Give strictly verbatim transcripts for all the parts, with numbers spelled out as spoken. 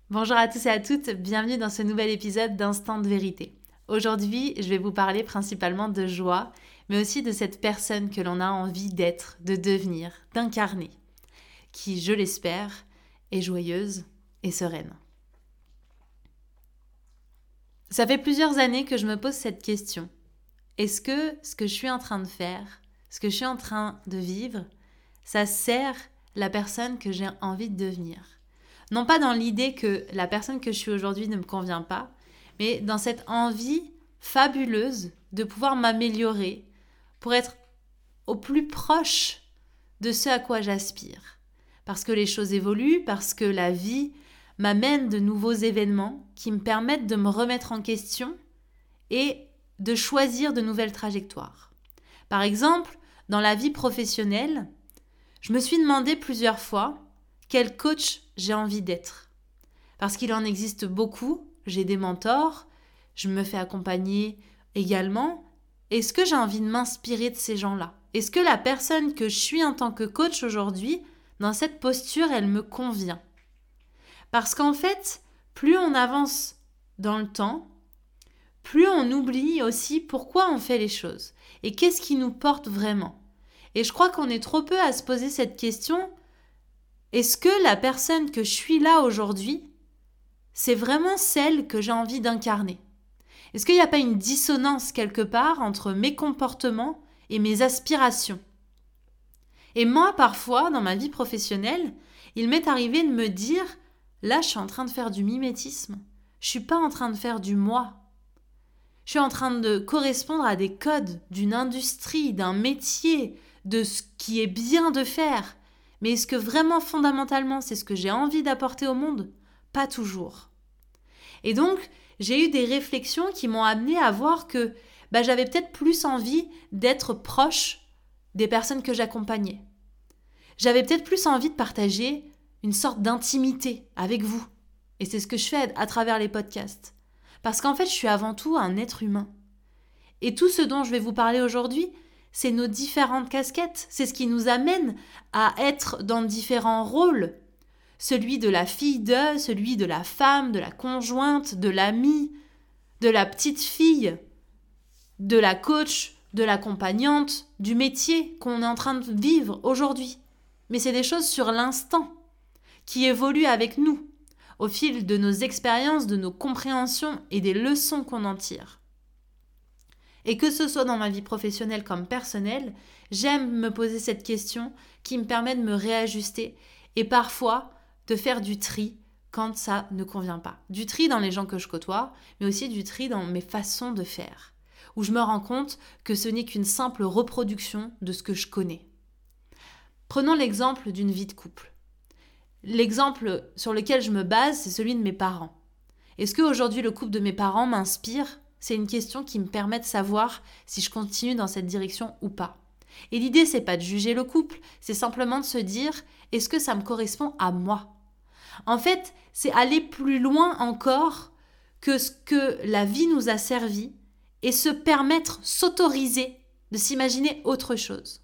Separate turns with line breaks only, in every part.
Bonjour à tous et à toutes, bienvenue dans ce nouvel épisode d'Instant de vérité. Aujourd'hui, je vais vous parler principalement de joie, mais aussi de cette personne que l'on a envie d'être, de devenir, d'incarner, qui, je l'espère, est joyeuse et sereine. Ça fait plusieurs années que je me pose cette question. Est-ce que ce que je suis en train de faire, ce que je suis en train de vivre, ça sert la personne que j'ai envie de devenir ? Non pas dans l'idée que la personne que je suis aujourd'hui ne me convient pas, mais dans cette envie fabuleuse de pouvoir m'améliorer pour être au plus proche de ce à quoi j'aspire. Parce que les choses évoluent, parce que la vie m'amène de nouveaux événements qui me permettent de me remettre en question et de choisir de nouvelles trajectoires. Par exemple, dans la vie professionnelle, je me suis demandé plusieurs fois quel coach j'ai envie d'être. Parce qu'il en existe beaucoup, j'ai des mentors, je me fais accompagner également. Est-ce que j'ai envie de m'inspirer de ces gens-là ? Est-ce que la personne que je suis en tant que coach aujourd'hui, dans cette posture, elle me convient ? Parce qu'en fait, plus on avance dans le temps, plus on oublie aussi pourquoi on fait les choses et qu'est-ce qui nous porte vraiment. Et je crois qu'on est trop peu à se poser cette question. Est-ce que la personne que je suis là aujourd'hui, c'est vraiment celle que j'ai envie d'incarner ? Est-ce qu'il n'y a pas une dissonance quelque part entre mes comportements et mes aspirations ? Et moi, parfois, dans ma vie professionnelle, il m'est arrivé de me dire « Là, je suis en train de faire du mimétisme. Je ne suis pas en train de faire du moi. Je suis en train de correspondre à des codes d'une industrie, d'un métier, de ce qui est bien de faire. Mais est-ce que vraiment, fondamentalement, c'est ce que j'ai envie d'apporter au monde ? Pas toujours. » Et donc, j'ai eu des réflexions qui m'ont amené à voir que bah, j'avais peut-être plus envie d'être proche des personnes que j'accompagnais. J'avais peut-être plus envie de partager une sorte d'intimité avec vous. Et c'est ce que je fais à travers les podcasts. Parce qu'en fait, je suis avant tout un être humain. Et tout ce dont je vais vous parler aujourd'hui, c'est nos différentes casquettes. C'est ce qui nous amène à être dans différents rôles. Celui de la fille de, celui de la femme, de la conjointe, de l'amie, de la petite fille, de la coach, de l'accompagnante, du métier qu'on est en train de vivre aujourd'hui. Mais c'est des choses sur l'instant, qui évoluent avec nous, au fil de nos expériences, de nos compréhensions et des leçons qu'on en tire. Et que ce soit dans ma vie professionnelle comme personnelle, j'aime me poser cette question qui me permet de me réajuster et parfois de faire du tri quand ça ne convient pas. Du tri dans les gens que je côtoie, mais aussi du tri dans mes façons de faire, où je me rends compte que ce n'est qu'une simple reproduction de ce que je connais. Prenons l'exemple d'une vie de couple. L'exemple sur lequel je me base, c'est celui de mes parents. Est-ce qu'aujourd'hui le couple de mes parents m'inspire ? C'est une question qui me permet de savoir si je continue dans cette direction ou pas. Et l'idée, c'est pas de juger le couple, c'est simplement de se dire, est-ce que ça me correspond à moi ? En fait, c'est aller plus loin encore que ce que la vie nous a servi et se permettre, s'autoriser de s'imaginer autre chose.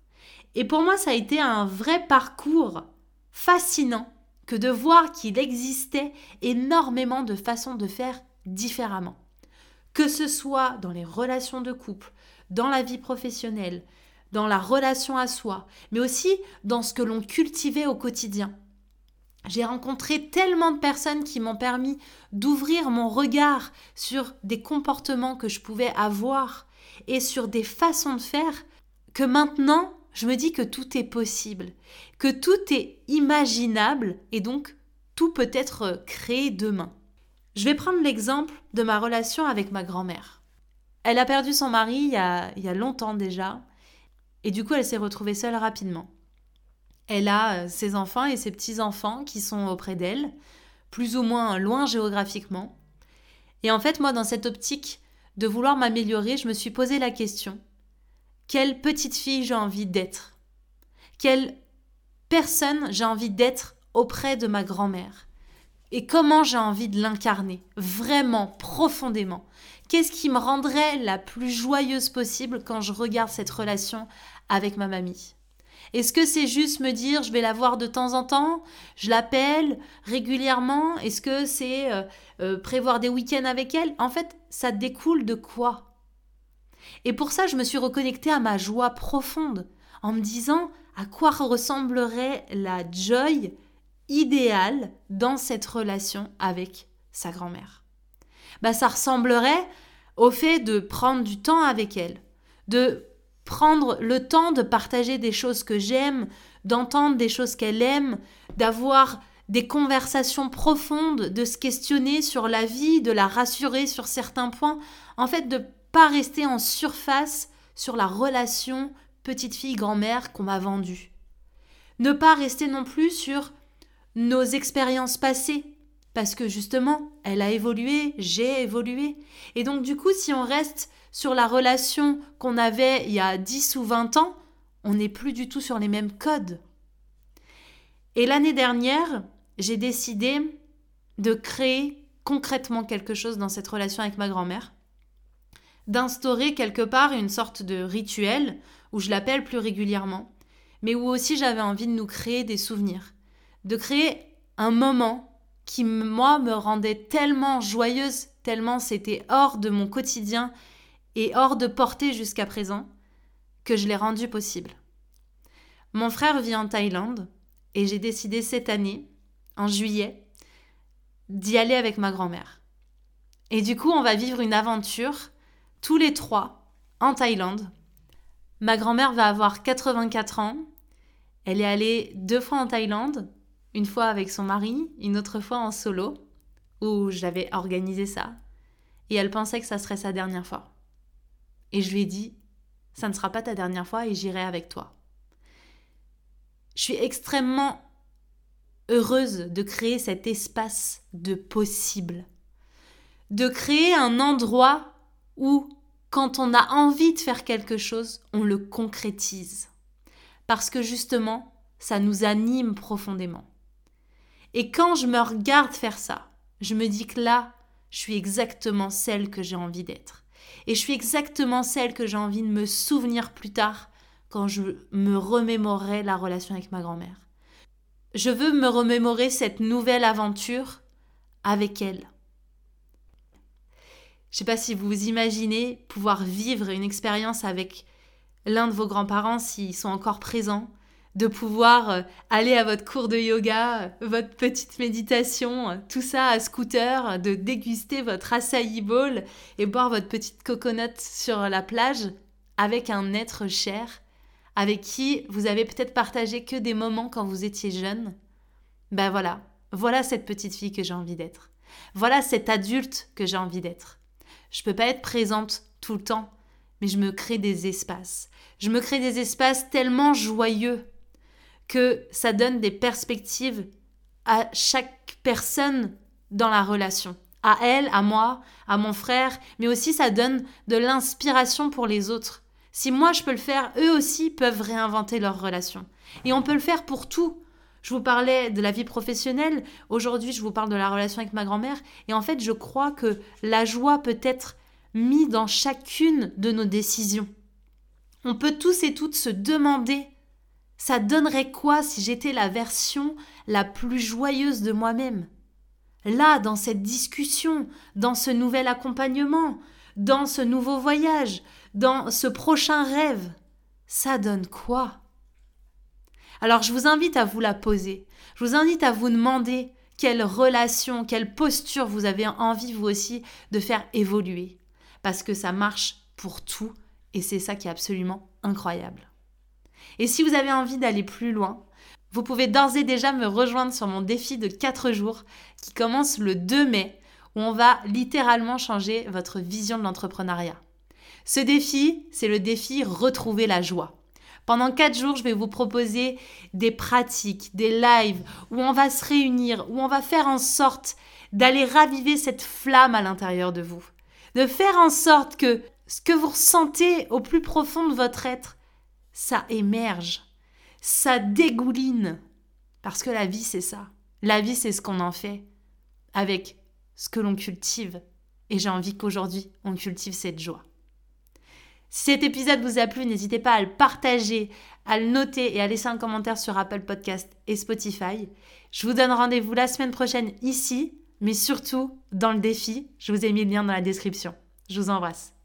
Et pour moi, ça a été un vrai parcours fascinant que de voir qu'il existait énormément de façons de faire différemment. Que ce soit dans les relations de couple, dans la vie professionnelle, dans la relation à soi, mais aussi dans ce que l'on cultivait au quotidien. J'ai rencontré tellement de personnes qui m'ont permis d'ouvrir mon regard sur des comportements que je pouvais avoir et sur des façons de faire que maintenant, je me dis que tout est possible, que tout est imaginable et donc tout peut être créé demain. Je vais prendre l'exemple de ma relation avec ma grand-mère. Elle a perdu son mari il y a, il y a longtemps déjà et du coup elle s'est retrouvée seule rapidement. Elle a ses enfants et ses petits-enfants qui sont auprès d'elle, plus ou moins loin géographiquement. Et en fait, moi, dans cette optique de vouloir m'améliorer, je me suis posé la question, quelle petite fille j'ai envie d'être ? Quelle personne j'ai envie d'être auprès de ma grand-mère ? Et comment j'ai envie de l'incarner, vraiment, profondément ? Qu'est-ce qui me rendrait la plus joyeuse possible quand je regarde cette relation avec ma mamie ? Est-ce que c'est juste me dire je vais la voir de temps en temps, je l'appelle régulièrement? Est-ce que c'est euh, euh, prévoir des week-ends avec elle? En fait, ça découle de quoi? Et pour ça, je me suis reconnectée à ma joie profonde en me disant à quoi ressemblerait la Joy idéale dans cette relation avec sa grand-mère. Bah, ça ressemblerait au fait de prendre du temps avec elle, de prendre le temps de partager des choses que j'aime, d'entendre des choses qu'elle aime, d'avoir des conversations profondes, de se questionner sur la vie, de la rassurer sur certains points. En fait, de ne pas rester en surface sur la relation petite fille-grand-mère qu'on m'a vendue. Ne pas rester non plus sur nos expériences passées, parce que justement, elle a évolué, j'ai évolué. Et donc du coup, si on reste sur la relation qu'on avait il y a dix ou vingt ans, on n'est plus du tout sur les mêmes codes. Et l'année dernière, j'ai décidé de créer concrètement quelque chose dans cette relation avec ma grand-mère, d'instaurer quelque part une sorte de rituel où je l'appelle plus régulièrement, mais où aussi j'avais envie de nous créer des souvenirs, de créer un moment qui, moi, me rendait tellement joyeuse, tellement c'était hors de mon quotidien et hors de portée jusqu'à présent, que je l'ai rendu possible. Mon frère vit en Thaïlande et j'ai décidé cette année, en juillet, d'y aller avec ma grand-mère. Et du coup, on va vivre une aventure, tous les trois, en Thaïlande. Ma grand-mère va avoir quatre-vingt-quatre ans. Elle est allée deux fois en Thaïlande, une fois avec son mari, une autre fois en solo, où j'avais organisé ça. Et elle pensait que ça serait sa dernière fois. Et je lui ai dit, ça ne sera pas ta dernière fois et j'irai avec toi. Je suis extrêmement heureuse de créer cet espace de possible. De créer un endroit où, quand on a envie de faire quelque chose, on le concrétise. Parce que justement, ça nous anime profondément. Et quand je me regarde faire ça, je me dis que là, je suis exactement celle que j'ai envie d'être. Et je suis exactement celle que j'ai envie de me souvenir plus tard quand je me remémorerai la relation avec ma grand-mère. Je veux me remémorer cette nouvelle aventure avec elle. Je ne sais pas si vous vous imaginez pouvoir vivre une expérience avec l'un de vos grands-parents s'ils sont encore présents, de pouvoir aller à votre cours de yoga, votre petite méditation, tout ça à scooter, de déguster votre acai bowl et boire votre petite coconut sur la plage avec un être cher, avec qui vous avez peut-être partagé que des moments quand vous étiez jeune. Ben voilà, voilà cette petite fille que j'ai envie d'être. Voilà cet adulte que j'ai envie d'être. Je peux pas être présente tout le temps, mais je me crée des espaces. Je me crée des espaces tellement joyeux que ça donne des perspectives à chaque personne dans la relation. À elle, à moi, à mon frère, mais aussi ça donne de l'inspiration pour les autres. Si moi je peux le faire, eux aussi peuvent réinventer leur relation. Et on peut le faire pour tout. Je vous parlais de la vie professionnelle, aujourd'hui je vous parle de la relation avec ma grand-mère, et en fait je crois que la joie peut être mise dans chacune de nos décisions. On peut tous et toutes se demander, ça donnerait quoi si j'étais la version la plus joyeuse de moi-même? Là, dans cette discussion, dans ce nouvel accompagnement, dans ce nouveau voyage, dans ce prochain rêve, ça donne quoi? Alors je vous invite à vous la poser, je vous invite à vous demander quelle relation, quelle posture vous avez envie vous aussi de faire évoluer, parce que ça marche pour tout et c'est ça qui est absolument incroyable. Et si vous avez envie d'aller plus loin, vous pouvez d'ores et déjà me rejoindre sur mon défi de quatre jours qui commence le deux mai, où on va littéralement changer votre vision de l'entrepreneuriat. Ce défi, c'est le défi Retrouver la joie. Pendant quatre jours, je vais vous proposer des pratiques, des lives où on va se réunir, où on va faire en sorte d'aller raviver cette flamme à l'intérieur de vous. De faire en sorte que ce que vous ressentez au plus profond de votre être, ça émerge, ça dégouline. Parce que la vie, c'est ça. La vie, c'est ce qu'on en fait avec ce que l'on cultive. Et j'ai envie qu'aujourd'hui, on cultive cette joie. Si cet épisode vous a plu, n'hésitez pas à le partager, à le noter et à laisser un commentaire sur Apple Podcast et Spotify. Je vous donne rendez-vous la semaine prochaine ici, mais surtout dans le défi. Je vous ai mis le lien dans la description. Je vous embrasse.